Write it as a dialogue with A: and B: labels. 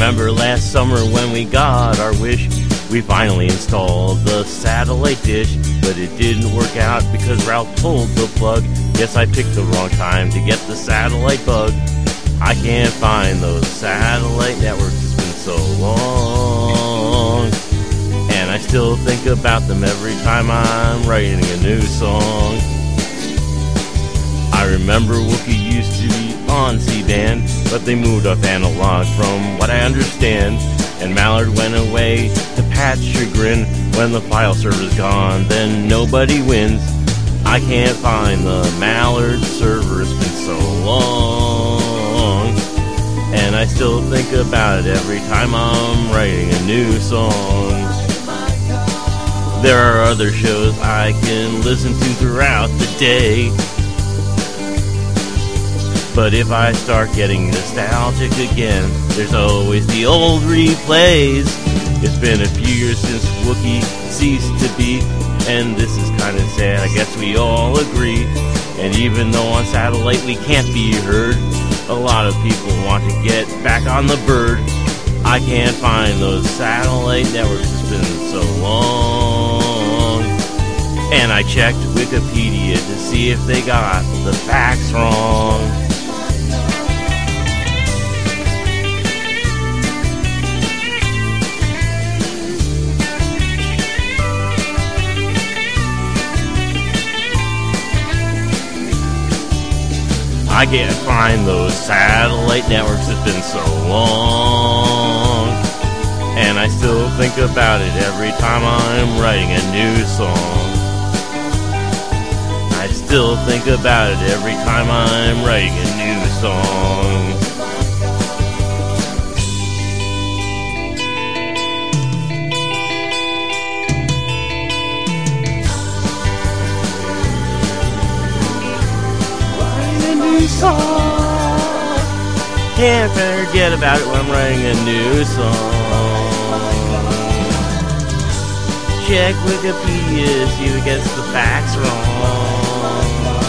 A: remember last summer when we got our wish. We finally installed the satellite dish, but it didn't work out because Ralph pulled the plug. Guess I picked the wrong time to get the satellite bug. I can't find those satellite networks, it's been so long. And I still think about them every time I'm writing a new song. I remember Wookiee used to be on C-band, but they moved up analog from what I understand. And Mallard went away to Pat's chagrin. When the file server's gone, then nobody wins. I can't find the Mallard server, it's been so long. And I still think about it every time I'm writing a new song. There are other shows I can listen to throughout the day, but if I start getting nostalgic again, there's always the old replays. It's been a few years since Wookiee ceased to be, and this is kind of sad, I guess we all agree. And even though on satellite we can't be heard, a lot of people want to get back on the bird. I can't find those satellite networks, it's been so long. And I checked Wikipedia to see if they got the facts wrong. I can't find those satellite networks, it's been so long. And I still think about it every time I'm writing a new song. I still think about it every time I'm writing a new song. Song. Can't forget about it when I'm writing a new song. Check Wikipedia, see who gets the facts wrong.